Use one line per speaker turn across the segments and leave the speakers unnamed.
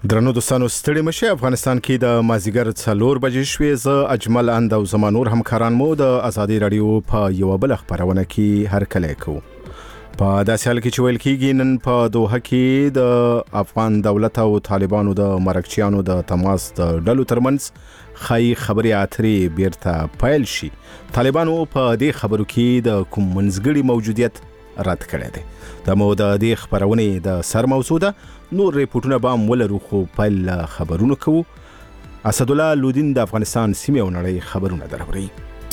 درنو دوستانو ستړي مشه افغانستان کې د مازیګر 4 بجې شوې ز اجمل اند او زمانور همکاران مو د ازادي رادیو په یو بل خبرونه کې هر کله کو په داسې حال کې چې ویل کېږي نن په دوحه کې د افغان دولت او طالبانو د مرکچیانو د تماس د ډلو ترمنځ خای خبري اترې بیرته پایل شي. طالبانو په دې خبرو کې د کوم منځګړي موجودیت رد کړی دی. د مو د دې خبرونه د سر موضوع ده. نور ریپورتونه به ولرو خو پایل خبرونه کوو. اسد الله لودین د افغانستان سیمه او نړۍ خبرونه دروري.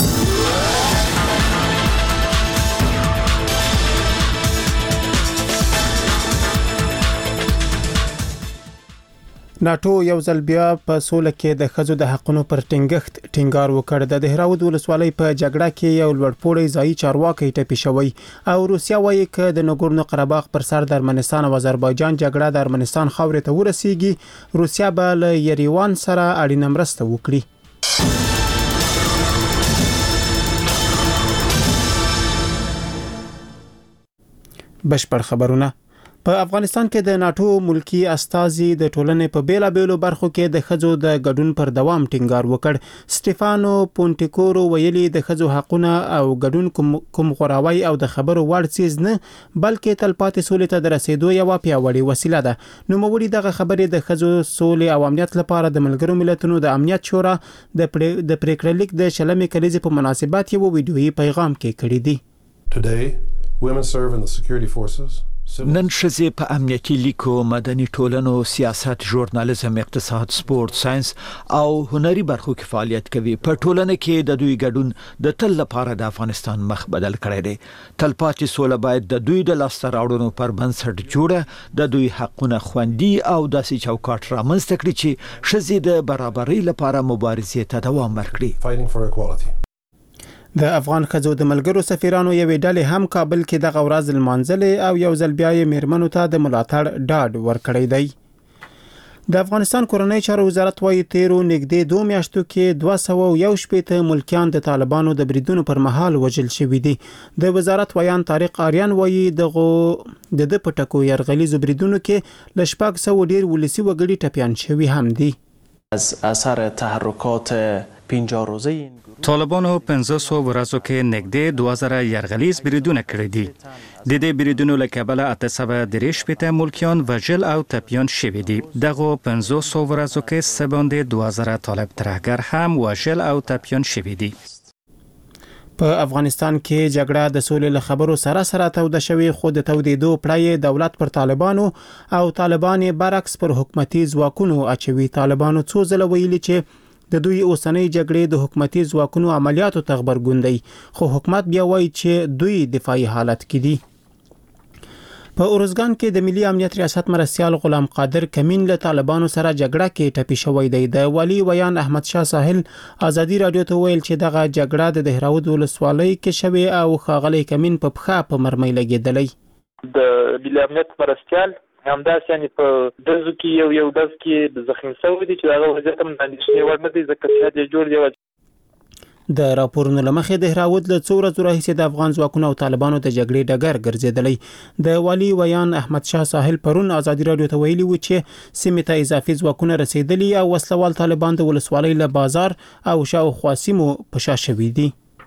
ناتو یو ځل بیا په سوله کې د ښځو د حقونو پر ټینګار وکړ. د دهراود ولسوالۍ په جګړه کې یو لوړپوړی ځایي چارواکي ټپي شوی او روسیا وایي چې د نګورنو قرهباغ پر سر د ارمنستان او آذربایجان جګړه د ارمنستان خاورې ته ورسیږي. روسیا به له یریوان سره اړینه مرسته وکړي. بشپړ خبرونه. په افغانستان کې د ناتو ملکی استازي د ټولنې په بیلابېلو برخو کې د ښځو د ګډون پر دوام ټینګار وکړ. سټيفانو پونټیکورو ویلي د ښځو حقونه او ګډون کوم غوراوي او د خبرو وړ څیز نه بلکې تلپاتې سولې ته د رسیدو یو پیاوړی وسیله ده. نو موږ دغه خبرې د ښځو سولې او امنیت لپاره د ملګرو ملتونو د امنیت شورا د پریکړه لیک د شلمې کلیزې په مناسبت یو ویډیويي پیغام کې کړی دی.
Today, women serve in the security forces.
نن ښځې په امنیتي لیکو، مدني ټولنو، سیاست، ژورنالیزم، اقتصاد، سپورت، ساينس او هنري برخو کې فعالیت کوي. په ټولنه کې د دوی ګډون د تل لپاره د افغانستان مخ بدل کړی دی. تلپاتې سوله باید د دوی د لاسته راوړنو پر بنسټ جوړه د دوی حقونه خوندي او داسې چوکاټ رامنځته کړي چې ښځې د برابرۍ لپاره مبارزې ته دوام ورکړي.
د افغان ښځو د ملګرو سفیرانو یوې ډلې هم کابل کې دغه ورځ لمانځلې او یو ځل بیا یې میرمنو ته د ملاتړ ډاډ ورکړی دی. د افغانستان کورنۍ چارو وزارت وايي تیرو نږدې 2 میاشتو کې 211 ملکیان د طالبانو د بریدونو پر مهال وژل شوي دي. د وزارت ویان طارق آریان وايي د پټکو يرغلیزو بریدونو کې ل 600 ډیر ولسی وګړي ټپيان شوي هم دي.
از اثر تحرکات 50 روزه
طالبانو 500 ورځو کې نږدې 2000 يرغلیز بریدونه کړي دي. د دې بریدونو له کبله 830 ملکیان وژل او ټپیان شوي دي. دغه 500 ورځو کې سباندې 2000 طالب ترهګر هم وژل او ټپیان شوي دي.
په افغانستان کې جګړه د سولې له خبرو سره توده شوی، خو د تودېدو پړای دولت پر طالبانو او طالبان برعکس پر حکومتي ځواکونو اچوي. طالبانو څو ځله ویلي چې د دوی اوسنۍ جګړې د حکومتي ځواکونو عملیاتو ته خبرګون دی، خو حکومت بیا وایي چې دوی دفاعي حالت کې دي. په اورزګان کې د ملي امنیت ریاست مرستيال غلام قادر کمین له طالبانو سره جګړه کې ټپي شوی دی. د والی ویان احمد شاه ساحل ازادي رادیو ته ویل چې دغه جګړه د دهراود ولسوالۍ کې شوی او خاغلی کمین په پخا په مرمۍ لګیدلی.
د ملي امنیت مرستيال همداس یعنی په دزو کې یو دز کې زخمی شوی دی چې هغه وضعیت هم اندېښنې وړ نه دی ځکه چې د جوړ دی.
د راپورونو لمخې د دهراود له څو ورځې راهیسې د افغان ځواکونو او طالبانو د جګړې ډګر ګرځېدلی. د والی ویان احمد شاه ساحل پرون ازادي رادیو ته ویلي و چې سیمې ته اضافي ځواکونه رسیدلي او وسلوال طالبان د ولسوالۍ له بازار او شاوخوا سیمو په شا شوي دي.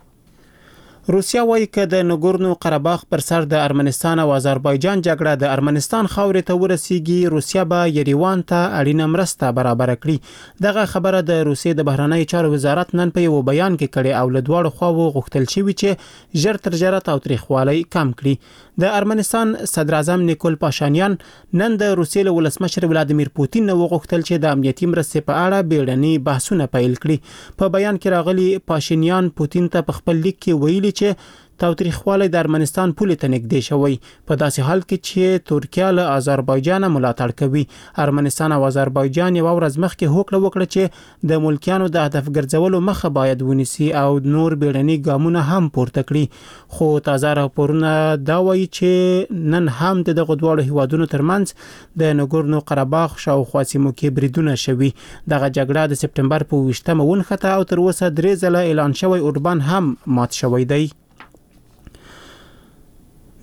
روسیا وایي چې د نګورنو قرهباغ پر سر د ارمنستان او آذربایجان جګړه د ارمنستان خاورې ته ورسیږي. روسیا به یریوان ته اړینه مرسته برابر کړي. دغه خبره د روسیې د بهرنی چارو وزارت نن په یو بیان کې کړي او له دواړو خواو غوښتل شوی چې ژر تر ژره تاوتریخوالی کم کړي. د ارمنستان صدر اعظم نیکول پاشانیان نن د روسیې له ولسمشر ولادیمیر پوتین نو غوښتل چې د امنیتي مرستې په اړه بیړني بحثونه پیل کړي. په بیان کې راغلي پاشانیان پوتین ته په خپل لیک کې ویلي چې تاوتریخوالی د ارمنستان پولې ته نږدې شوی، په داسې حال کې چې ترکیه له آذربایجان ملاتړ کوي. ارمنستان او آذربایجان یو ورځ مخکې هوکړه وکړه چې د ملکیانو د هدف ګرځولو مخه باید ونیسي او نور بیړني ګامونه هم پورته کړي. خو تازه راپورونه دا وایي چې نن هم د دغه دوه هیوادونو ترمنځ د نګورنو قرهباغ شاوخوا سیمو کې بریدونه شوي. دغه جګړه د سپټمبر په 20مه ونښته او تر اوسه 3 ځله اعلان شوی اوربان هم مات شوی دی.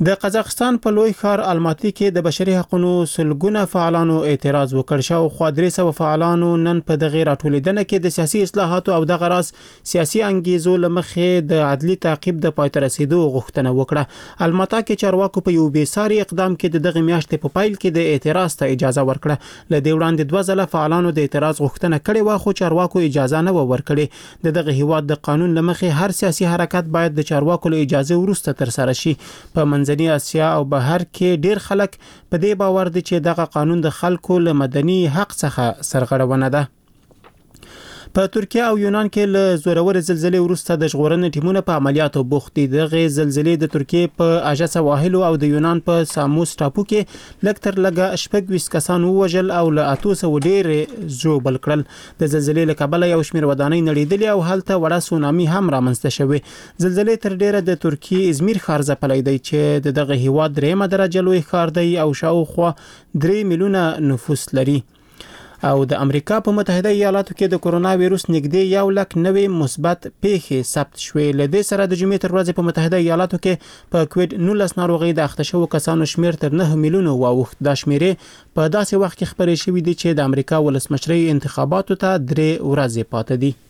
د قزاقستان په لوی ښار الماتي کې د بشري حقوقو سلګونه فعالانو اعتراض وکړ. شاوخوا 300 فعالانو نن په دغه راټولېدنه کې د سیاسي اصلاحاتو او د غراس سیاسي انګیزو لمخې د عدلي تعقیب د پای ته رسیدو غوښتنه وکړه. الماتا کې چارواکو په یو بیساري اقدام کې دغه میاشتې په پایل کې د اعتراض ته اجازه ورکړه. لدې وړاندې 2 ځله فعالانو د اعتراض غوښتنه کړې و، خو چارواکو اجازه نه ورکړې. دغه هیواد د قانون لمخې هر سیاسي حرکت باید د چارواکو له اجازه وروسته ترسره شي. په منځنۍ اسیا او بهر کې ډیر خلک په دې باور دي چې دغه قانون د خلکو له مدني حق څخه سرغړونه ده. په ترکیه او یونان کې له زورور زلزلې وروسته د ژغورنې ټیمونه په عملیاتو بوخت دي. دغه زلزلې د ترکیه په اژه سواحل او د یونان په ساموس ټاپو کې لکتر لګه 26 کسان ووژل او له 800 ډیر ژوبل کړل. د زلزلې له کبله یو شمېر ودانۍ نړیدلې او هلته وړه سونامي هم رامنځته شوې. زلزلې تر ډیره د ترکیه ازمیر ښار ځپلی دی چې دغه هیواد 3 درجه لوی ښار دی او شاوخوا 3 میلیونه نفوس لري. او د امریکا په متحده ایالاتو کې د کرونا وایروس نږدې 1 لک نوې مثبت پیښې ثبت شوې. له دې سره د جمعې تر ورځې په متحده ایالاتو کې په کووډ 19 ناروغي د اخته شوو کسانو شمیر تر 9 میلیونه واوښت. دا شمیرې په داسې وخت کې خبرې شوې دي چې د امریکا ولسمشرۍ انتخاباتو ته 3 ورځې پاتې دي.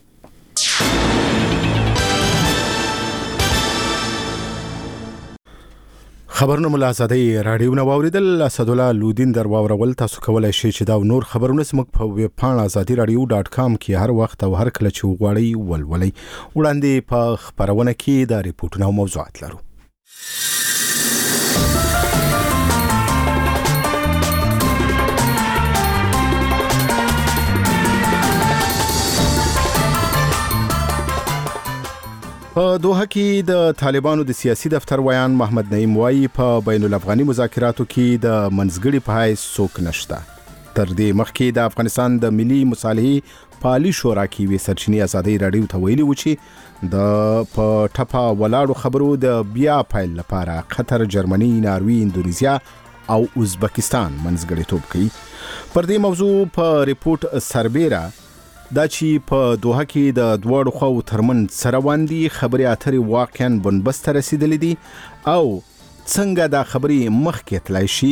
خبرونه مل آزادۍ رادیو نو اوریدل. اسدالله لودین در واورول. تاسو کولای شئ چې دا نور خبرونه زموږ په ویب پاڼه azadiradio.com کې هر وخت او هر کله چې وغواړئ ولولئ. وړاندې په خبرونه کې د ریپورتونو او موضوعات لرو. په دوحه کې د طالبانو د سیاسي دفتر ویان محمد نعیم وایي په بین الافغاني مذاکراتو کې د منځګړي په حیث څوک نشته. تر دې مخکې د افغانستان د ملي مصالحې پالي شورا کې وی سرچینې آزادۍ رادیو ته ویلي و چې د په ټپه ولاړو خبرو د بیا پایل لپاره قطر، جرمني، ناروی، اندونیزیا او ازبکستان منځګړیتوب کوي. پر دې موضوع په ریپورت سربیره دا چې په دوحه کې د دوړو خو ترمن سره واندي خبري اترې واقعا بنبست رسیدلې دي او څنګه دا خبري مخکې تلای شي.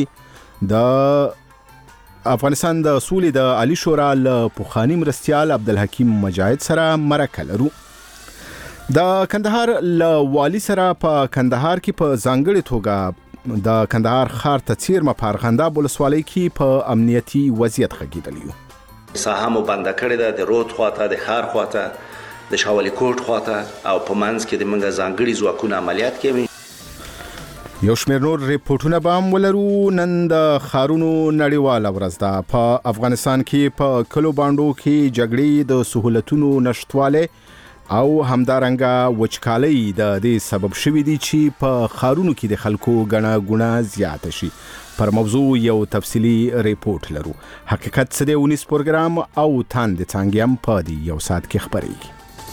د افغانستان د سولې د عالی شورا له پوخانی مرستیال عبدالحکیم مجاهد سره مرکه لرو. د کندهار له والی سره په کندهار کې په ځانګړي توګه د کندهار ښار ته څیرمه پارغنده ولسوالۍ کې په امنیتي وضعیت خګیدلی.
ساحه مو بنده کړې ده، د رود خواته، د خار خواته، د شاولی کوټ خواته او په منځ کې د منګه ځانګړي ځواکونه عملیات کوي.
یو شمېر نور ریپورتونه به هم ولرو. نن د ښارونو نړیواله ورځ ده. په افغانستان کې په کلو باندو کې جګړې د سهولتونو نشټواله او همدارنګه وچکالۍ د دې سبب شوي دي چې په ښارونو کې د خلکو ګڼه ګوڼه زیاته شي. پر موضوع یو تفصیلی ریپورت لرو. حقیقت څه دی 19 پروګرام او تان د څنګه په دی یو ساعت کې خبرېږي.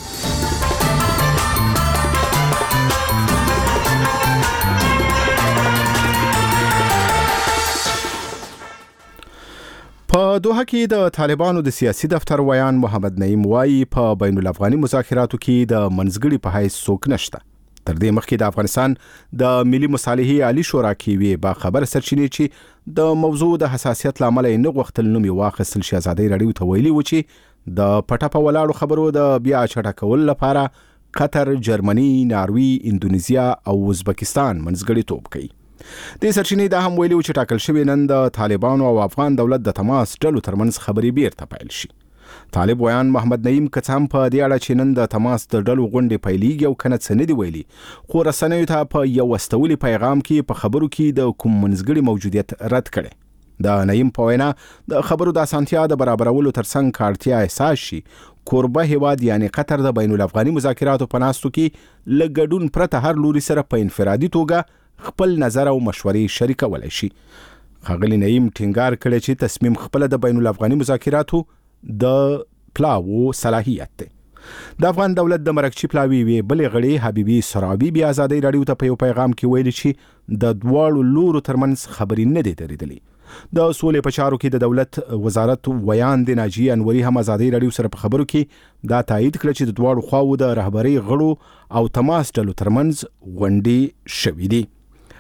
په دوحه کې د طالبانو د سیاسي دفتر ویان محمد نعیم وایي په بین الافغاني مذاکراتو کې د منځګړي په حیث څوک نشته. تر دې مخکې د افغانستان د ملي مصالحې عالی شورا کې وی با خبر سرچینې چې د موضوع د حساسیت لامل نه غوښتل نوم واخیستل شي. آزادۍ رادیو ته ویلي و چې د پټه ولاړو خبرو د بیا چټکول لپاره قطر، جرمني، ناروی، اندونیزیا او ازبکستان منځګړیتوب کوي. د سرچینې د هم ویلي چې ټاکل شوی نن د طالبانو او افغان دولت د تماس ډلو ترمنځ خبرې بیرته پیل شي. طالب ویان محمد نعیم کڅام په دې اړه چې نن د تماس د ډلو غونډې پیلېږي او کنه څه نه دی ویلي، خو رسنیو ته په یو واستولي پیغام کې په خبرو کې د کوم منځګړي موجودیت رد کړي. د نعیم په وینا د خبرو د اسانتیا د برابرولو ترڅنګ کارتیا احساس شي کوربه هیواد یعنی قطر د بین الافغاني مذاکراتو په ناستو کې لګډون پرته هر لوري سره په انفرادي توګه خپل نظر او مشورې شریکولای شي. ښاغلي نعیم ټینګار کړی چې تصمیم خپل د بین الافغاني مذاکراتو د پلاو صلاحیت دی. د افغان دولت د مرکچی پلاوی وی بلې غړي حبیبي سرابي بیا آزادۍ رادیو ته په یو پیغام کې ویلي چې د دواړو لورو ترمنځ خبرې نه دي درېدلې. د سولې په چارو کې د دولت وزارت ویان د ناجی انوري هم آزادۍ رادیو سره په خبرو کې دا تایید کړ چې د دواړو خواو د رهبرۍ غړو او تماس ډلو ترمنځ غونډې شوې دي.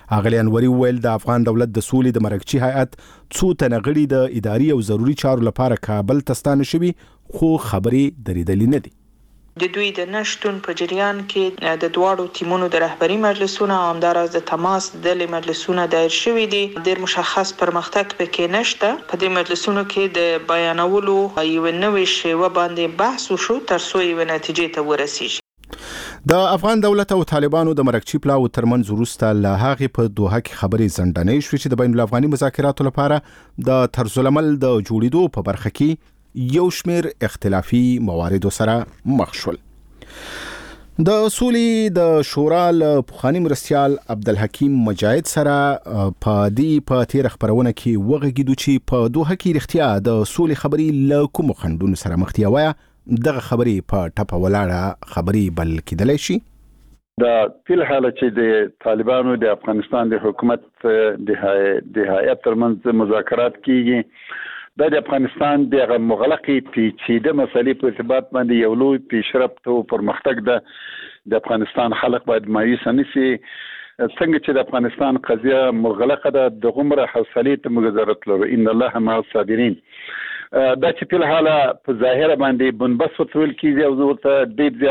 اغلی انوري ویل د افغان دولت د سولې د مرکچی هیئت څو تنه غړي د اداري او ضروري چارو لپاره کابل ته ستانه شوي خو خبرې درېدلې نه دي.
د دوی د نشټون په جریان کې د دواړو ټیمونو د رهبری مجلسونه او همداراز د تماس د مجلسونه دایر شوي دي. ډېر مشخص پرمختګ پکې نشته. په دې مجلسونو کې د بیانولو یو نوې شیوه باندې بحث وشو تر څو یو نتیجې ته ورسیږي.
د افغان دولت او طالبانو د مرکچی پلاو ترمنځ وروسته له هغې په دوحه کې خبرې ځنډنې شوې چې د بین الافغاني مذاکراتو لپاره د طرزالعمل د جوړېدو په برخه کې یو شمیر اختلافي مواردو سره مخ شول. د سولې د شورا له پخواني مرستیال عبدالحکیم مجاهد سره په تیر خبرونه کې وغږیدو چې په دوحه کې رښتیا د سولې خبرې له کومو خنډونو سره مخ دي، وایي دغه خبرې په ټپه ولاړه خبرې بل کېدلی شي.
د فل حاله چې د طالبانو د افغانستان د حکومت د هیئت ترمنځ مذاکرات کیږي، د افغانستان د مغلقې پیچیده مسلې په ارتباط باندې یو لوی پیشرفت او پرمختګ د افغانستان خلک باید مایوس نشي. څنګه چې د افغانستان قضیه مغلقه ده د غمره حوصلې ته مګذرت لرو ان الله مع الصابرین. دا چې په حاله په ظاهر باندې بنبس وتول کیږي او ورته ډېر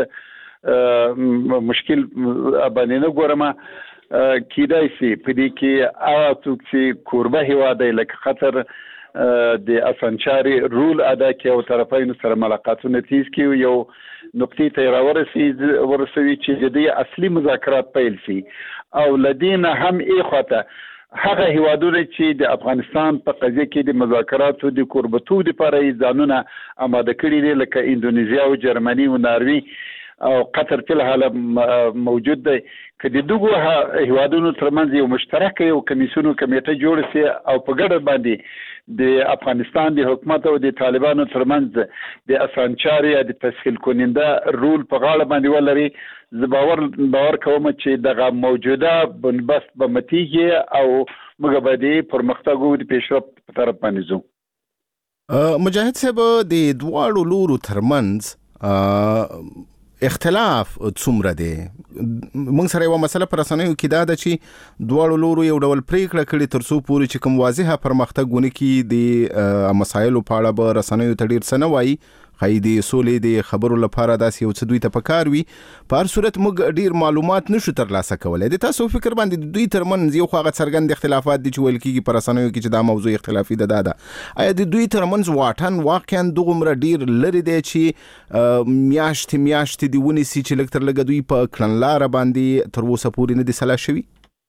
زیات مشکل باندې نه ګورم کیدای شي په دې کې څوک چې کوربه هیواد لکه قطر د اسانچاري رول ادا کوي او طرفین سره ملاقاتونه تیز کوي، یو نقطې ته ورسوي چې د اصلي مذاکرات پیل شي او لدينا هم اخوته هغه هیوادونه چې د افغانستان په قضیه کې د مذاکراتو د کوربتو لپاره ځانونه آماده کړي دي لکه اندونیزیا او جرمني او ناروی او قطر په حاله موجود دی. که د دغه هیوادونو ترمنځ یو مشترک یو کمیسیون کمیټه جوړ شي او په ګډه باندې د افغانستان د حکومت او د طالبانو ترمنځ د اسانچاري د تسهیل کننده رول په غاړه باندې ولري، زه باور کوم چې دغه موجوده بنبست به متیږي او موږ به د پرمختګ او د پیشرفت په طرف باندې ځو.
مجاهد صاحب د دواړو لورو ترمنځ اختلاف څومره دی؟ موږ سره یو مسله پر رسنیو کې دا ده چې دواړو لورو یو ډول پریکړه کړې تر څو پورې چې کوم واضحه پرمختګ ونه کړي د مسایلو په اړه به رسنیو ته ډېر څه نه وایي، خی د سولې د خبرو لپاره داسې یو څه دوی ته پکار وي. په هر صورت موږ ډیر معلومات نشو ترلاسه کولی. د تاسو فکر باندې دوی ترمنځ یو خو هغه څرګند اختلافات دي چې ویل کېږي په رسنیو کې چې دا موضوع اختلافي ده، آیا د دوی ترمنځ واټن واقعا دغومره ډیر لرې دی چې میاشتې دې ونیسي چې لږ تر لږه دوی په کړنلاره باندې تر اوسه پورې نه دي سلا شوي؟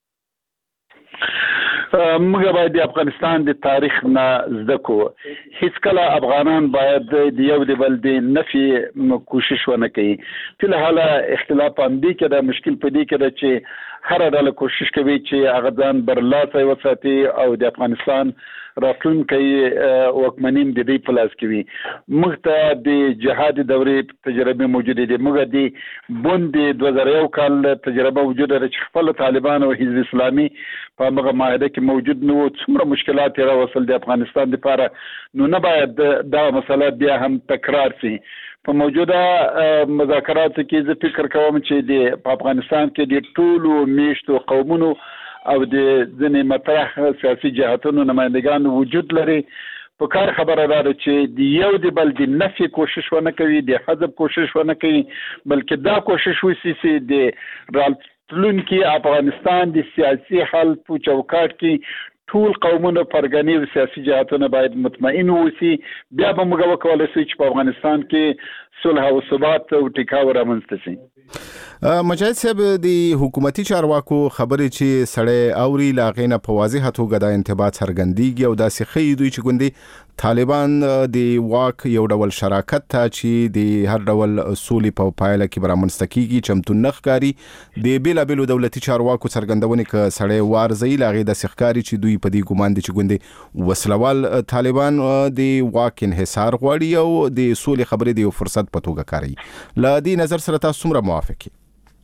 موږ باید د افغانستان د تاریخ نه زده کو. هیڅ کله افغانان باید د یو د بل د نفي کوشش ونه کوي. په حاله اختلاف هم دي کې د مشکل په دې کې ده چې هر ډول کوشش کوي چې هغه ځان برلاسه وساتي او د افغانستان راتلونکی وکمنین د دې په لاس کې وي. موږ ته د جهاد دورې تجربه موجوده دي. موږ د بوند 2001 کال تجربه موجوده ده چې خپل طالبان او حزب اسلامي په هغه معاهده کې موجود نو څومره مشکلات راوصل د افغانستان لپاره، نو نه باید دا مسله بیا هم تکرار شي. په موجوده مذاکراتو کې زه فکر کوم چې د افغانستان کې د ټولو میشتو قومونو او د ځینې مطرح سیاسي جهاتونو نمایندگان وجود لري. په کار خبره ده چې د یو د بل د نفي کوشش ونه کوي، د حذف کوشش ونه کوي، بلکې دا کوشش وشي چې د راتلونکي افغانستان د سیاسي حل په چوکاټ کې ټول قومونه پرګنی او سیاسي جهاتونه باید مطمئن ووسی. بیا به موږ وکولای شو چې په افغانستان کې صلح او ثبات او ټیکاو رامنځته شي.
مجاهد صاحب د حکومتي چارواکو خبرې چې سړی اوري لاغې نه په واضحه توګه د انتباه څرګندېږي او داسې ښیي دوی چې ګوندې طالبان د واک یو ډول شراکت ته چې د هر ډول سولې په پایله کې به رامنځته کېږي چمتو نه ښکاري. د بېلابېلو دولتي چارواکو څرګندونې که سړی وارزوي لاغې داسې ښکاري چې دوی په دې ګمان دي چې ګوندې وسلوال طالبان د واک انحصار غواړي او د سولې خبرې د یو فرصت په توګه کاروي. له دې نظر سره تاسو څومره موافق یې؟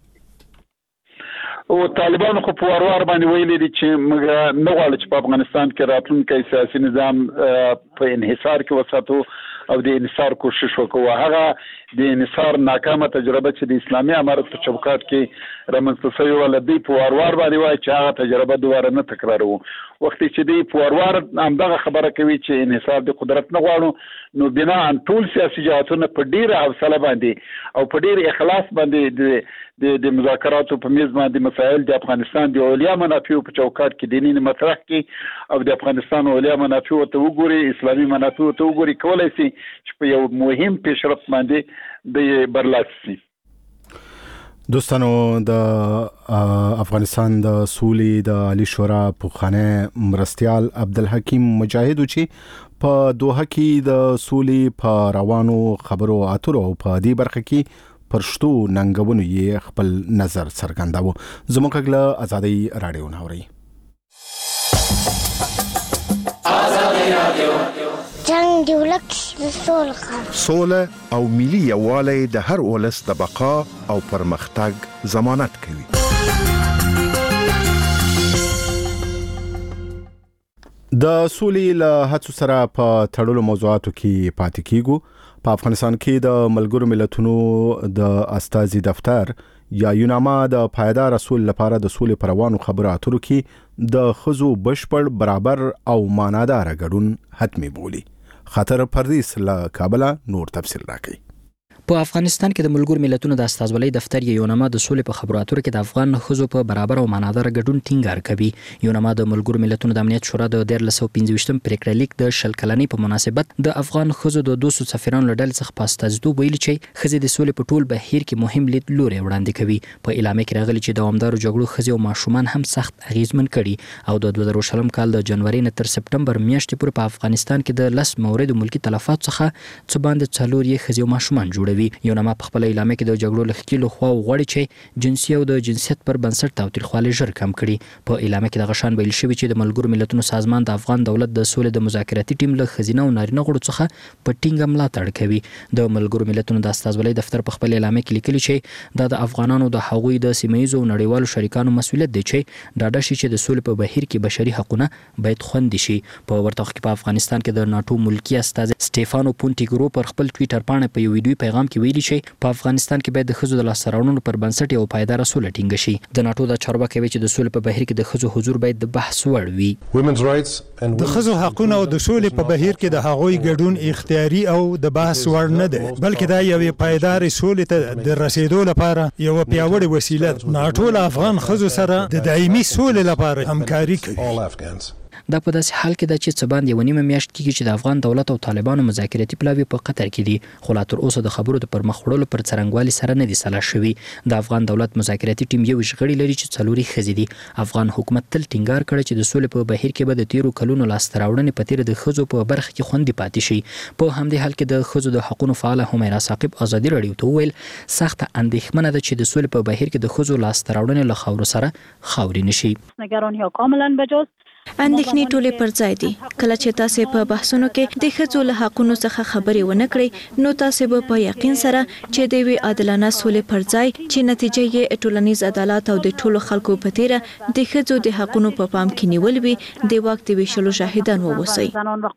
او طالبان خو په وروار باندې ویلي دي چې موږ نه غواړو چې په افغانستان کې راتلونکی سیاسي نظام په انحصار کې وساتو او د انحصار کوشش وکړو. هغه د انحصار ناکامه تجربه چې د اسلامي امارت په چوکاټ کې رامنځته شوې وه، له دوی په وار باندې وایي چې هغه تجربه دوباره نه تکراروو. وخت چې دوی په وار همدغه خبره کوي چې انحصار د قدرت نه غواړو، نو بنا ټول سیاسي جهاتونه په ډیره حوصله باندې او په ډیر اخلاص باندې د مذاکراتو په میز باندې مسایل د افغانستان د اولیا منافع په چوکاټ کې دیني مطرح کړي او د افغانستان اولیا منافع ته وګوري، اسلامي منافع ته وګوري، کولای شي چې په یو مهم پیشرفت باندې د برلاسی شي.
دوستانو، د افغانستان د سولې د عالی شورا پوخانه مرستیال عبدالحکیم مجاهد چې په دوحه کې د سولې په روانو خبرو اترو په دې برخه کې پرشتو ننګونو یې خپل نظر څرګنداوه. زموږ له آزادۍ رادیو ناوري
جنگ دی ولک سوله او ملي یووالی د هر ولس د بقا او پرمختګ ضمانت کوي.
د سولې له هڅو سره په تړلو موضوعاتو کې پاتې کیږو. په افغانستان کې د ملګرو ملتونو د استازي دفتر یا یوناما د پایدار اصول لپاره د سولې پر روانو خبرو اترو کې د خزو بشپړ برابر او معنادار ګډون حتمی بولي. خاطر پردیس له کابل نور تفصیل راکړي.
په افغانستان کې د ملګرو ملتونو د استازولۍ دفتر یوناما د سولې په خبرو اترو کې د افغان ښځو په برابر او معنادار ګډون ټینګار کوي. یوناما د ملګرو ملتونو د امنیت شورا د 1315 پریکړه لیک د شل کلنۍ په مناسبت د افغان ښځو د 200 سفیرانو له ډلې څخه په استازیتوب ویلي چې ښځې د سولې په ټول بهیر کې مهم لید لوري وړاندې کوي. په اعلامیه کې راغلي چې دوامدارو جګړو ښځې او ماشومان هم سخت اغیزمن کړي او د 2000 کال د جنوري نه تر سپټمبر میاشتې پورې په افغانستان کې د 10 موردو ملکی تلفات څخه څه باندې 4 یې ښځې او ماشومان جوړوي. یوناما په خپل اعلامیه کې د جګړو لخکېلو خوا غوړي چې جنسي او د جنسیت پر بنسټ تاوتریخوالی ژر کم کړي. په اعلامیه کې د غشان ویل شوی چې د ملګرو ملتونو سازمان د افغان دولت د سولې د مذاکراتي ټیم له ښځینه او نارینه غړو څخه په ټینګه ملاتړ کوي. د ملګرو ملتونو د استازولۍ دفتر په خپل اعلامیه کې لیکلي چې دا د افغانانو د هغوی د سیمه‌ییزو او نړیوالو شریکانو مسؤلیت دی چې ډاډه شي چې د سولې په بهیر کې بشري حقوقونه باید خوندي شي. په ورته وخت کې په افغانستان کې د ناتو ملکی استاذ سټيفانو پونټیګرو پر خپل ټویټر باندې په یو ویډیو پیغام کې ویلي چې په افغانستان کې باید د ښځو د لاسته راوړنو پر بنسټ یو پایدار سوله ټینګه شي. د ناتو د چارواکي ویل چې د سولې په بهیر کې د ښځو حضور باید د بحث وړ وي.
د ښځو حقونه او د سولې په بهیر کې د هغوی ګډون اختیاري او د بحث وړ نه دی، بلکې دا یو پایدار سولې ته د رسیدو لپاره یو پیاوړی وسیله ده. ناتو له افغان ښځو سره د دایمي سولې لپاره همکاري کوي.
دا په داسې حال کې ده چې څه باندې 1.5 میاشت کېږي چې د افغان دولت او طالبانو مذاکراتي پلاوی په قطر کې دي، خو لا تر اوسه د خبرو د پرمخ وړلو پر څرنګوالي سره نه دي سلا شوي. د افغان دولت مذاکراتي ټیم یو غړي لري چې 4 ښځې دي. افغان حکومت تل ټینګار کړی چې د سولې په بهیر کې به د 13 کلونو لاسته راوړنې په تیر د ښځو په برخه کې خوندي پاتې شي. په همدې حال کې د ښځو د حقوقو فعال همیرا ثاقب آزادي رادیو ته ویل سخت اندېښمنه ده چې د سولې په بهیر کې د ښځو لاسته راوړنې له خاورو سره خاوري نشي.
نگرانی ها کاملا بجاست.
اندېښنې ټولې پر ځای دي. کله چې تاسو په بحثونو کې د ښځو له حقوقو څخه خبرې ونه کړئ نو تاسو به په یقین سره چې د وی عادلانه سولې پر ځای چې نتیجه یې ټولنیز عدالت او د ټولو خلکو په تیر د ښځو د حقوقو په پام کې نیول وي د وخت ویشلو شاهدان ووسی.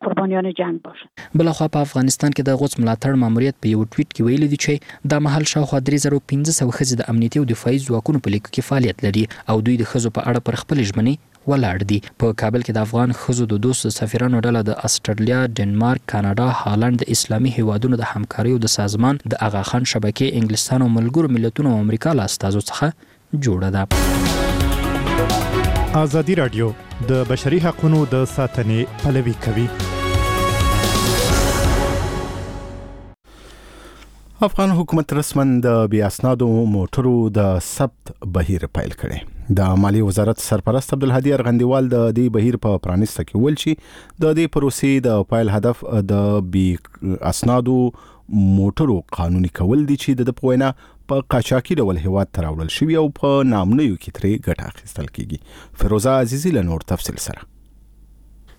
بل خو په افغانستان کې د غوڅ ملاتړ ماموریت په یو ټویټ کې ویلي دی چې د محل شاوخوا 3500 ښځې د امنیتي او دفاعي ځواکونو په لیکو کې فعالیت لري او دوی د ښځو په اړه پر خپل ژمنې ولاړ دي. په کابل کې د افغان ښځو د 200 سفیرانو ډله د استرالیا، ډنمارک، کاناډا، هالند، د اسلامي هیوادونو د همکارۍ د سازمان د اغا خان شبکې، انګلستان او ملګرو ملتونو او امریکا له استازو څخه جوړه ده.
آزادي رادیو د بشري حقوقو د ساتنې پلوي کوي.
افغان حکومت رسمن د بیا اسنادو موټرو د ثبت بهیر پیل کړي. د مالی وزارت سرپرست عبدالهادي ارغندیوال د دې بهیر په پرانیسته کې ویل چې د دې پروسې د پیل هدف د بیا اسنادو موټرو قانوني کول دي چې د پوینه په قاچاقي ډول هیواد ته راوړل شوی او په نامنیو کې ترې ګټه اخیستل کیږي. فیروزه عزیزی له نور تفصیل سره.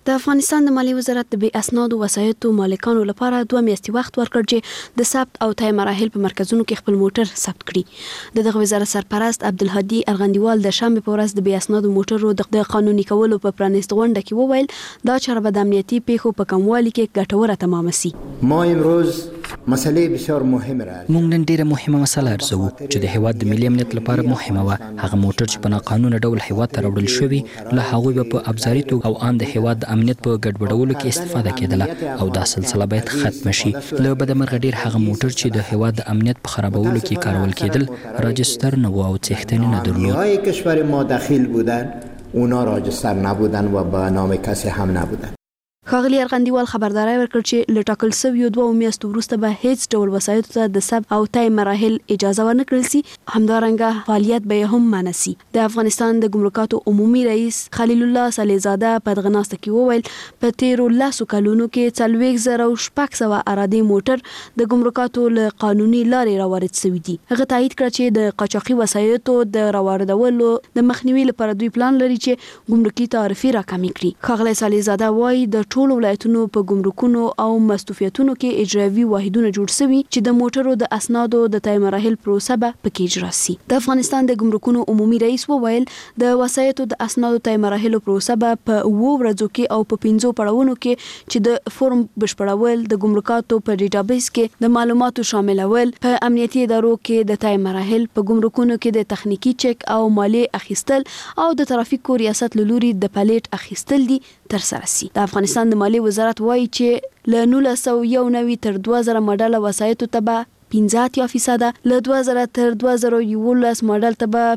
د افغانستان د مالیې وزارت د بې اسنادو وسایطو مالکانو لپاره 2 میاشتې وخت ورکړ چې د ثبت او تای مراحل په مرکزونو کې خپل موټر ثبت کړي. دغه وزارت سرپرست عبدالهادي ارغندیوال د شنبه په ورځ د بې اسنادو موټرو د قانوني کولو په پرانیست غونډه کې وویل دا چاره به د امنیتي پیښو په کموالي کې ګټوره تمام شي.
ما امروز مسئله بسیار مهمه را
موږ نن ډیره مهمه مسله ارزو چې د هیواد د ملي امنیت لپاره مهمه و. هغه موټر چې په ناقانونه ډول هیواد ته راوړل شوی له هغوی په ابزاري توګه او عام د هیواد د امنیت په ګډوډولو کې استفاده کېدله او دا سلسله باید ختم شي. له بدمرغه ډیر هغه موټر چې د هیواد د امنیت په خرابولو کې کارول کېدل راجستر نه و او څښتنی نه درلود.
کشور ما داخل بودن اونا راجستر نبودن و به نام کسی هم نبودن.
ښاغلي ارغندیوال خبرداری ورکړ چې له ټاکل شویو 2 میاشتو وروسته به هیڅ ډول وسایطو ته د ثبت او تای مراحل اجازه ورنه کړل شي. همدارنګه فعالیت به هم منع شي. د افغانستان د ګمرکاتو عمومي رئیس خلیل الله صلیزاده په دغه ناسته کې وویل په تیرو 10 کلونو کې 40,600 ارادي موټر د ګمرکاتو له قانوني لارې راوارد شوي دي. هغه تایید کړ چې د قاچاقي وسایطو د راوړدولو د مخنیوي لپاره دوی پلان لري چې ګمرکي تعرفې راکمې کړي. ښاغلی صلیزاده وایي د ټولو ولایتونو په ګمرکونو او مستوفیتونو کې اجرایي واحدونه جوړ شوي چې د موټرو د اسنادو د تای مراحل پروسه به پکې اجرا شي. د افغانستان د ګمرکونو عمومي رئیس وویل د وسایطو د اسنادو تای مراحل پروسه به په 2 ورځو کې او په 5 پړاوونو کې چې د فورم بشپړول د ګمرکاتو په ډیټابیس کې د معلوماتو شاملول په امنیتي ادارو کې د تای مراحل په ګمرکونو کې د تخنیکی چک او مالیه اخیستل او د ترافیکو ریاست لوري د پلیټ اخیستل دي تر سره شي. د افغانستان د مالیې وزارت وایي چې له 1991 تر 2000 ماډل وسایطو ته به 15% له 2000 تر 2011 ماډل ته به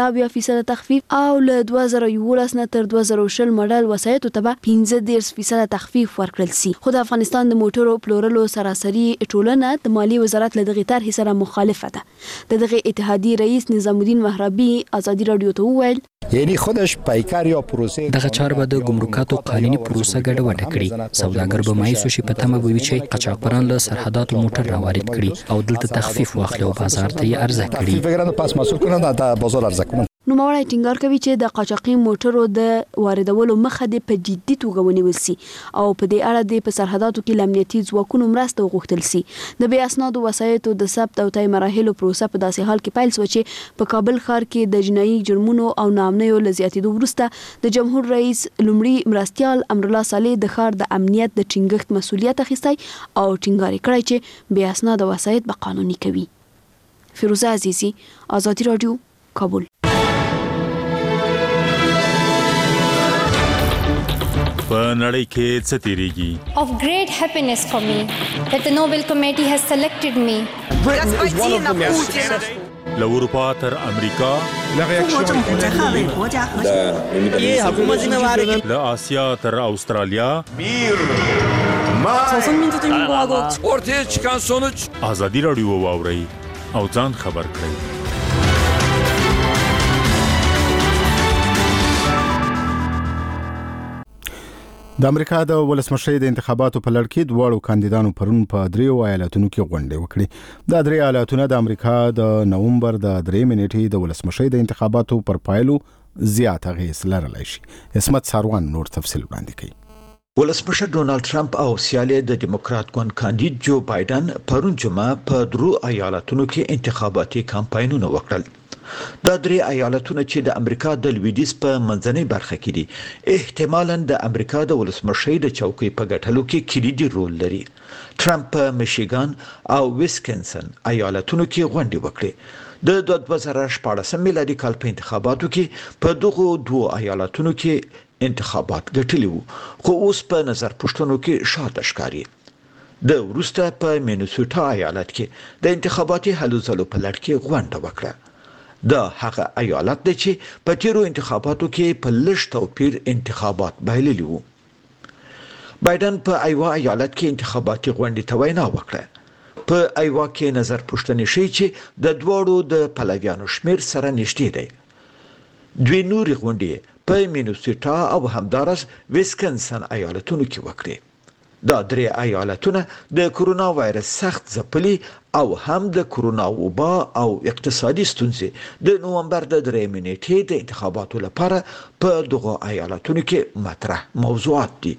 15% تخفیف او له 2011 نه تر 2020 ماډل وسایطو ته به 15% تخفیف ورکړل شي. خو د افغانستان د موټرو پلورلو سراسري ټولنه د مالیې وزارت له دغه طرحې سره مخالفه ده. د دغه اتحادیې رئیس نظام الدین مهربي ازادي رادیو ته وویل
یعنی خودش پیکر یا پروسه
دغه چاره به د ګمرکاتو قانوني پروسه ګډوډه کړي. سوداګر به مایوسه شي په تمه وي چې قاچاقبران له سرحداتو موټر راوارد کړي او دلته تخفیف واخلي او بازار ته یې عرضه کړي.
فکر پس مسئول کنه د بازار عرضه کنه.
نوموړی ټینګار کوي چې د قاچاقي موټرو د واردولو مخه د په جدي توګه ونیول شي او په دې اړه د په سرحداتو کې امنیتي ځواکونو مرسته وغوښتل شي. د بې اسنادو وسایطو د ثبت او تای مراحلو پروسه په داسې حال کې پیل شوه چې په کابل ښار کې د جنایي جرمونو او ناامنیو له زیاتېدو وروسته د جمهور رئیس لومړي مرستیال امرالله صالح د ښار د امنیت د ټینګښت مسؤلیت اخیستی او ټینګار یې کړی چې بې اسناده وسایط به قانوني کوي. فیروزه عزیزی، آزادی رادیو، کابل.
په نړۍ کې څه تیریږي؟
Of great happiness for me that the Nobel Committee has selected me.
Britain is one of the most successful. له اروپا تر امریکا له آسیا تر استرالیا ortaya çıkan sonuç آزادی رادیو واورئ او ځان خبر کړئ.
د امریکا د ولسمشرۍ د انتخاباتو په لړ کې دواړو کاندیدانو پرون په 3 ایالتونو کې غونډې وکړې. دا 3 ایالتونه د امریکا د نومبر د 3 نیټې د ولسمشرۍ د انتخاباتو پر پایلو زیات اغیز لرلی شي. اسمت ساروان نور تفصیل وړاندې کوي.
ولسمشر ډونالد ټرمپ او سیالي د دیموکرات ګوند کاندید جو بایدن پرون جمعه په 3 ایالتونو کې انتخاباتي کمپاینونه وکړل. دا 3 ایالتونه چې د امریکا د لویدیځ په منځنۍ برخه کې دي احتمالاً د امریکا د ولسمشرۍ د چوکۍ په ګټلو کې کلیدي رول لري. ټرمپ په میشیګان او ویسکنسن ایالتونو کې غونډې وکړې. د 2014 میلادي کال په انتخاباتو کې په دغه 2 ایالتونو کې انتخابات ګټلي وو، خو اوس په نظر پوښتنو کې شاته ښکاري. د وروسته په مینیسوټا ایالت کې د انتخاباتي هلو ځلو په لړ کې غونډه وکړه. دا هغه ایالت دی چې په تیرو انتخاباتو کې په لږ توپیر انتخابات بایللي وو. بایدن په ایوا ایالت کې انتخاباتي غونډې ته وینا وکړه. په ایوا کې نظر پوښتنې شي چې د دواړو د پلویانو شمیر سره نږدې دی. دوی نورې غونډې په مینیسوټا او همدارس ویسکنسن ایالتونو کې وکړې. دا 3 ایالتونه د کرونا وایرس سخت ځپلي او هم د کرونا وبا او اقتصادي ستونزې د نومبر د 3 نیټې د انتخاباتو لپاره په دغه ایالتونو کې مطرح موضوعات دي.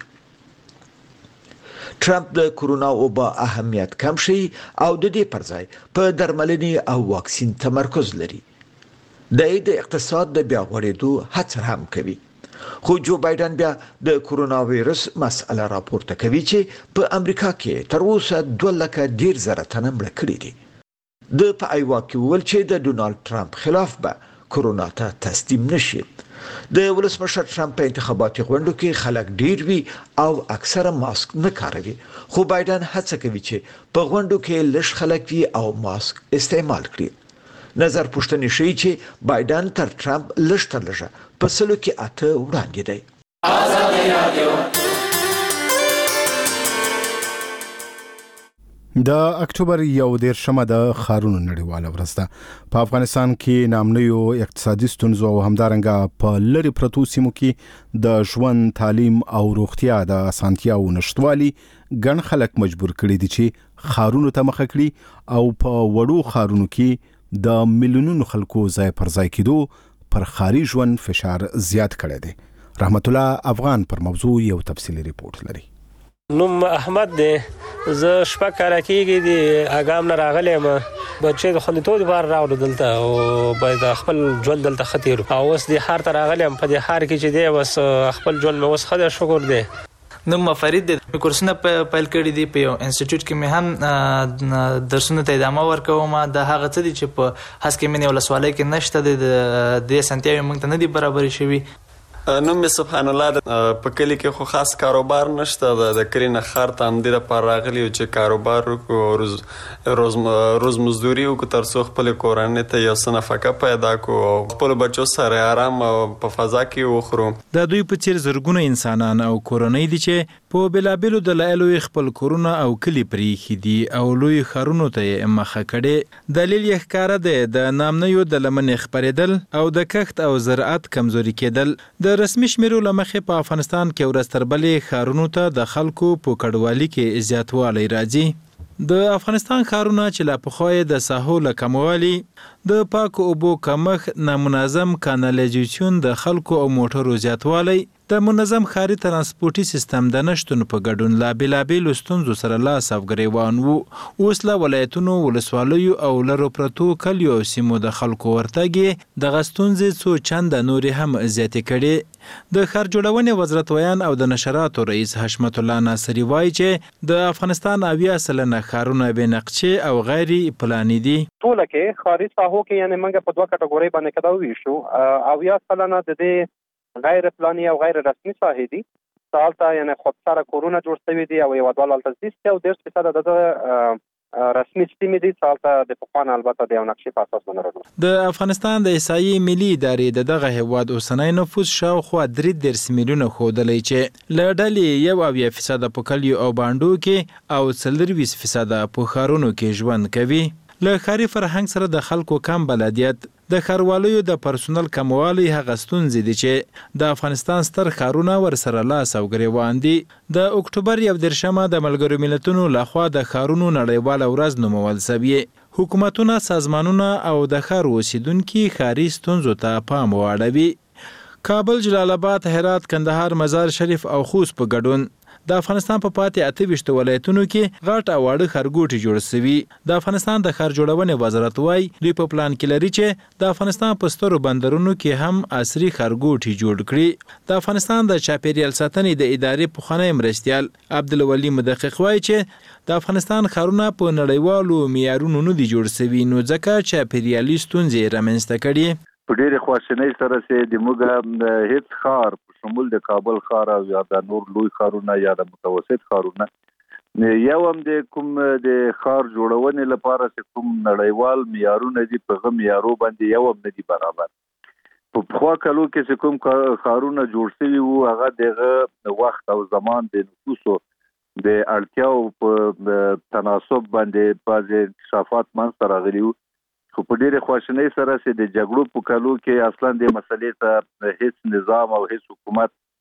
ټرمپ د کرونا وبا اهمیت کم شي او د دې پر ځای په درملنې او واکسین تمرکز لري. د اقتصاد د بیا غوړېدو هڅه هم کوي. خو جو بایدن بیا د کرونا وایرس مسأله راپورته کوي چې په امریکا کې تر اوسه 2,000 تنه مړه کړي دي. د په ایوا کې ویل چې د ډونالد ټرمپ خلاف به کرونا ته تسلیم نشي. د ولسمشر ټرمپ په انتخاباتي غونډو کې خلک ډیر وي او اکثره ماسک نه کاروي، خو بایدن هڅه کوي چې په غونډو کې لږ خلک وي او ماسک استعمال کړي. نظر پوښتنې ښیي چې بایدن تر ټرمپ لږ تر لږه په 100 کې 8 وړاندې دی.
د اکتوبر 1 د خارونو نړیواله ورځ ده. په افغانستان کې نامنیو اقتصادي ستونزو او همدارنګه په لری پرتو سیمو کې د ژوند، تعلیم او روغتیا د اسانتیاو نشټوالي ګڼ خلک مجبور کړي دي چې خارونو ته مخه کړي او په وړو خارونو کې د میلیونونو خلکو ځای پر ځای کېدو پر خاري ژوند فشار زیات کړی دی. رحمت الله افغان پر موضوع یو تفصیلی ریپورت لري.
نوم احمد دی، زه شپږ کاله کېږي د اګام نه راغلی یم. بچې د خوندیتوب لپاره راغلو دلته او باید خپل ژوند دلته ښه تېرو او اوس د ښار ته راغلی یم. په دې ښار کې چې دی بس خپل ژوند مې اوس ښه دی، شکر دی.
نوم فرید دی، کورسونه پیل کړي دي په یو انسټیټیوټ کې. مې هم درسونه ته ادامه ورکوم. د هغه څه دي چې په هسکې منې ولسوالۍ کې نشته، د سنتیاوې موږ ته نه دي برابرې شوي.
نوم مې سبحان الله په کلی کې خو خاص کاروبار نشته. د کلی نه ښار ته همدې لپاره راغلي یو چې کاروبار وکړو، روز مزدوري وکړو تر څو خپلې کورنۍ ته یو څه نفقه پیدا کړو او خپلو بچو سره آرام په فضا کې وخورو.
د دوی په څیر زرګونه انسانان او کورنۍ دي چې په بلابلو دلایلو خپل کورونه او کلی پریښي دي او لوی ښارونو ته مخه کړي. دلیل یې ښکاره دی د نامنیو د لمنې خپرېدل او د کښت او زراعت کمزوري کېدل. د رسمي شمیرو له مخې په افغانستان کې ورځ تر بلې ښارونو ته د خلکو په کډوالي کې زیاتوالی راځي. د افغانستان ښارونه چې لا پخوا د ساحو له کموالي، د پاکو اوبو کمښت، نامنظم کانالیزیشن، د خلکو او موټرو زیاتوالی، د منظم ښاري ترانسپورتي سیستم د نشتون په ګډون لا بېلابېلو ستونزو سره لاس او ګریوان وو. اوس له ولایتونو، ولسوالیو او لرو پرتو کلیو او سیمو د خلکو ورتګ دغه ستونزې څو چنده نورې هم زیاتې کړي. د ښار جوړونې وزارت ویان او د نشراتو رئیس حشمت الله ناصري وایي چې د افغانستان 80% ښارونه بې نقشې او غیر پلاني دي.
ټوله کې ښاري ساحو کې یعنې موږ په 2 کټګورۍ باندې کدا وویشو. 80% د دې غیر پلاني او غیر رسمي ساحې دي. هلته یعنې خودسره کورونه جوړ شوي دي او هېوادوال هلته زیست دي او 10% د رسمي سیمې دي چې هلته د پخوا نه البته د یو نقشې په اساس باندې راغلي.
د افغانستان د احصایې ملي ادارې د دغه هېواد اوسنی نفوس شاوخوا 33 میلیونه ښودلی چې له ډلې 70% په کلیو او بانډو کې او 40% په ښارونو کې ژوند کوي. له ښاري فرهنګ سره د خلکو کم بلدیت، د ښاروالیو د پرسونل کموالی هغه ستونزې دي چې د افغانستان ستر ښارونه ورسره لاس او ګریوان دي. د اکتوبر 1 د ملګرو ملتونو لخوا د ښارونو نړیواله ورځ نومول شوې. حکومتونه، سازمانونه او د ښار اوسیدونکي ښاري ستونزو ته پام واړوي. کابل، جلال آباد، هرات، کندهار، مزار شریف او خوست په ګډون د افغانستان په پاتې 28 ولایتونو کې غټ او واړه ښارګوټي جوړ شوي. د افغانستان د ښار جوړونې وزارت وایي دوی په پلان کې لري چې د افغانستان په سترو بندرونو کې هم عصري ښارګوټي جوړ کړي. د افغانستان د چاپیریال ساتنې د ادارې پخوانی مرستیال عبدالولي مدقق وایي چې د افغانستان ښارونه په نړیوالو معیارونو نه دي جوړ شوي، نو ځکه چاپیریالي ستونزې رامنځته کړي.
په ډېرې خواشینۍ سره چې د موږ هیڅ ښار شمول د کابل ښار او یا د نور لوی ښارونه یا د متوسط ښارونه یو هم د کوم د ښار جوړونې لپاره چې کوم نړیوال معیارونه دي په هغه معیارو باندې یو هم نه دي برابر. په پخوا کلو کې چې کوم ښارونه جوړ شوي وو هغه دغه وخت او زمان د نفوسو د اړتیاو په تناسب باندې بعضې انکشافات منځته راغلي وو. خو په ډېرې خواشینۍ سره چې د جګړو په کلو کې اصلا د مسلې ته هیڅ نظام او هیڅ حکومت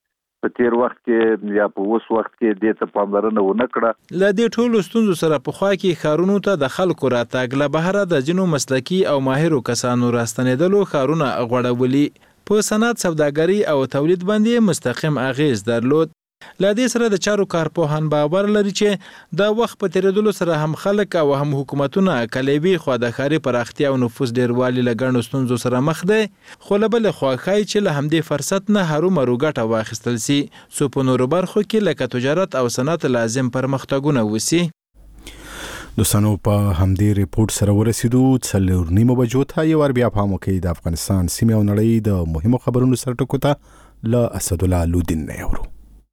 په تیر وخت کې یا په اوس وخت کې د ته پاملرنه ونه کړه.
له دې ټولو ستونزو سره په خوا کې ښارونو ته د خلکو راتګ له بهره د ځینو مسلکي او ماهرو کسانو راستنېدلو ښارونه غوړولي. په صنعت، سوداګري او تولید باندې مستقیم اغیز درلود. له دې سره د چارو کارپوهان باور لري چې د وخت په تیریدلو سره هم خلک او هم حکومتونه کلیوي خو د ښاري پراختیا او نفوس ډیروالي له ګڼو ستونزو سره مخ دي، خو له بلې خوا ښایي چې له همدې فرصت نه هرومرو ګټه واخیستل سي څو په نورو برخو کې لکه تجارت او صنعت لازم پرمختګونه وسي.
دوستانو په همدې ریپورت سره ورسېدو 4:30 بجو ته یو ور بیا پام وکړئ د افغانستان سیمې او نړۍ د مهمو خبرونو سره ټکو ته له اسدالله لودین نه اورو.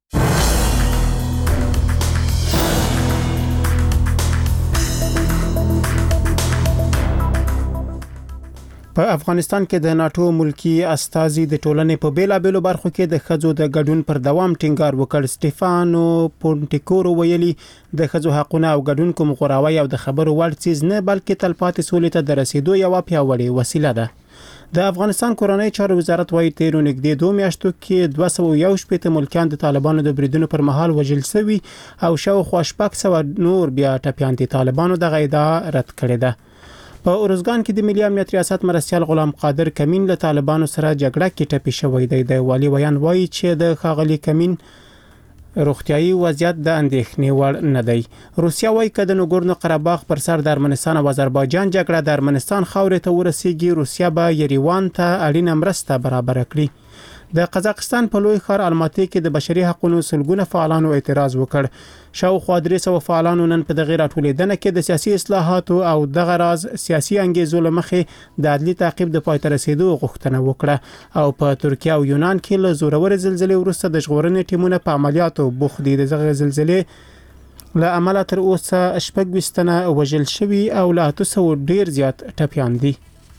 په افغانستان کې د ناتو ملکی استازي د ټولنې په بیلابېلو برخو کې د ښځو د ګډون پر دوام ټینګار وکړ. سټيفانو پونټیکورو ویلي د ښځو حقونه او ګډون کوم غوراوي او د خبرو وړ څیز نه بلکې تلپاتې سولې ته د رسیدو یو پیاوړې وسیله ده. د افغانستان کورنۍ چارو وزارت وايي تیرو نږدې 2 میاشتو کې 211 ملکیان د طالبانو د بریدونو پر مهال وژل شوي او شاوخوا 600 نور بیا ټپيان دي. طالبانو د غیدا رد کړې ده. په اورزګان کې د ملي امنیت ریاست مرستيال غلام قادر کمین له طالبانو سره جګړه کې ټپي شوی دی. د والی ویان وایي چې د خاغلی کمین روغتيایي وضعیت د اندېښنې وړ نه دی. روسیا وایي چې د نګورنو قرهباغ پر سر د ارمنستان او آذربایجان جګړه د ارمنستان خاورې ته ورسیږي. روسیا به یریوان ته اړینه مرسته برابر کړي. د قزاقستان په لوی ښار الماتي کې د بشري حقوقو سلګونه فعالانو اعتراض وکړ. شاوخوا 300 فعالانو نن په دغه راټولېدنه کې د سیاسي اصلاحاتو او د غراز سیاسي انګیزو لمخې د عدلي تعقیب د پای ته رسیدو غوښتنه وکړه. او په ترکیه او یونان کې له زورور زلزلې وروسته د ژغورنې ټیمونه په عملیاتو بوخت دي. دغه زلزلې له امله تر اوسه 26 تنه وژل شوي او له 800 ډیر زیات ټپيان دي.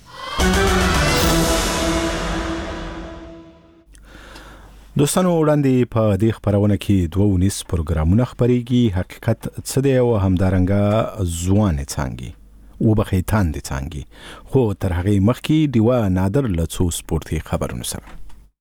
دوستانو وړاندې په دې خبرونه کې 2 پروګرامونه خبريږي. حقیقت څه دی او همدارنګه ځوان څنګه و بخې تاندې څنګه خو تر هغه مخکې دیوا نادر لڅو سپورتي خبرونه سره.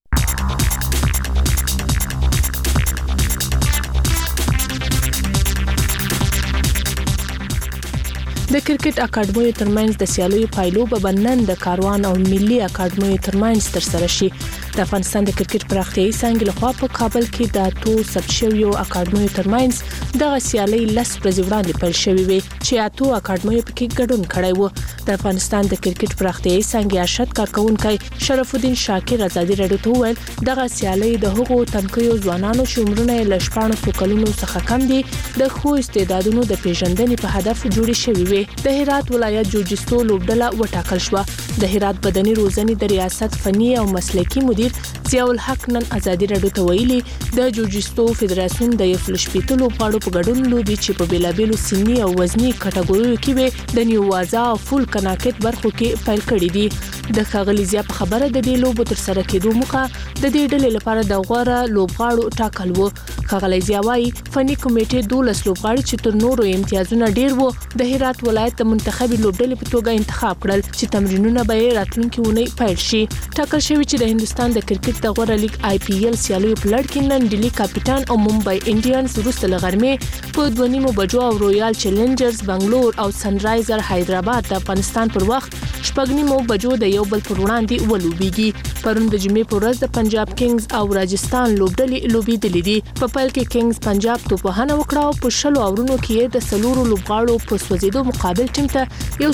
د کرکټ اکاډمیو ترمنځ د سیالیو پایلو به بنن د کاروان او ملي اکاډمیو ترمنځ تر سره شي. د افغانستان د کرکټ پراختیایي څانګې لخوا په کابل کې د اتو سبشویو اکاډمیو ترمنځ دغه سیالي لس ورځې وړاندې پیل شوې وي چې اتو اکاډمیو پکې ګډون کړی و. د افغانستان د کرکټ پراختیایي څانګې ارشد کارکونکي شرف الدین شاکر ازادي راډیو ته وویل دغه سیالي د هغو تنکیو ځوانانو شمرونه ل 14 کلونو څخه کم دي د خو استعدادونو د پیژندنې په هدف جوړې شوې وي. د هرات ولایت جوجستو لوبډله وټاکل شو. د هرات بدني روزنې د ریاست فني او مسلکي مدیر ضیاء الحق نن ازادي راډیو ته ویلي د جوجستو فدراسیون د یفلشپیتو لوبغاړو په ګډون لوبي چې په بیلابېلو سني او وزني کټګوریو کې به د نیوازا او فول کناکټ برخو کې پیل کړی دي. د خاغلی ضیاء په خبره د دې لوبو تر سره کېدو موخه د دې ډلې لپاره د غوړه لوبغاړو ټاکل وو. خاغلی ضیاء وايي فني کمیټې 12 لوبغاړي چې تر نورو امتیازونه ډیر وو د هرات ولایت د منتخبي لوبډلې په توګه انتخاب کړل چې تمرینونه به راتلونکي ونی پیل شي. ټاکل شوی چې د هندستان د کرکټ د غوړه لیګ IPL سیالیو په لړ کې نن ډیلی کاپیټان او ممبئی انډینز وروسته لغرمې په 2:30 بجو او رویال چیلنجرز بنگلور او سنرایزر حیدرآباد د افغانستان پر وخت 6:30 بجو د یو بل پر وړاندې ولوبېږي. پرون د جمعې په ورځ د پنجاب کینګز او راجستان لوبډلې لوبېدلې دي. په پیل کې کینګز پنجاب توپخانه وکړه او په 10 اورونو کې د سلورو لوبغاړو په سوځېدو مقابل ټیم ته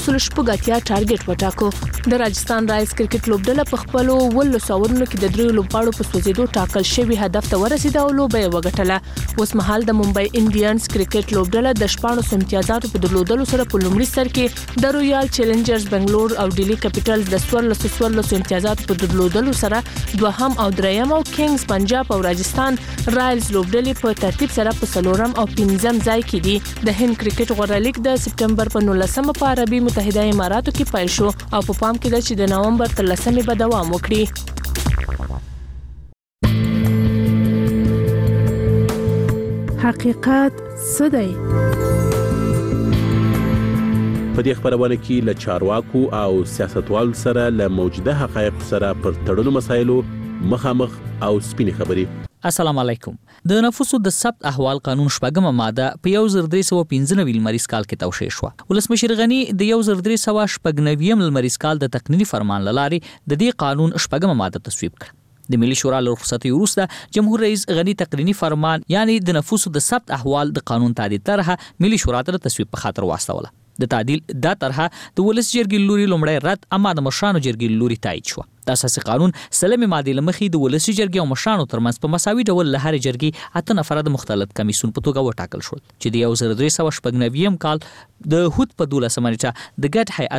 180 ټارګټ وټاکو. د راجستان رایلز کرکټ لوبډله په خپل ول ساورونو کې د درې لوبغاړو په سوځېدو ټاکل شوی هدف ته ورسېده او لوبه یې وګټله. اوس مهال د ممبئی انډینز کرکټ لوبډله د 14 امتیازاتو په درلودلو سره په لومړي سر کې د رویال چیلنجرز بنگلور او ډیلی کیپټلز د 14 امتیازاتو په درلودلو سره دوهم او دریم او کینګز پنجاب او راجستان رایلز لوبډلې په ترتیب سره په څلورم او پنځم ځای کې دي. د هند کرکټ غوړه لیګ د سپټمبر په 19 په عربي متحده اماراتو کې پیل شو او په پام کې ده چې د نومبر تر 10 به دوام وکړي. حقیقت څه دی؟
په دې خبرونه کې له چارواکو او سیاستوالو سره له موجوده حقایق سره پر تړلو مسایلو مخامخ او سپینې خبرې
السلام علیکم. د نفوسو د ثبت احوال قانون شپږمه ماده په 1395 لمریز کال کې توشیح شو. ولسمشر غنی د 1396 لمریز کال د تقنینی فرمان لاري د دې قانون شپږمه ماده تصویب کړ. د ملي شورا له رخصتۍ وروسته جمهور رئیس غنی تقنینی فرمان یعنی د نفوسو د ثبت احوال د قانون تعدیل طرحه ملي شورا ته تصویب په خاطر واستوله. د تعدیل دا طرحه د ولس جرګې لوري لومړی رد اما د مشرانو جرګې لوري تایید شو. د اساسي قانون سلمې ماده لمخې د ولس جرګې او مشرانو ترمنځ په مساوي ډول له هر جرګې 8 نفره د مختلط کمیسیون په توګه وټاکل شول چې د 1396 کال د هوت په 12 نیټه د ګډ هیئت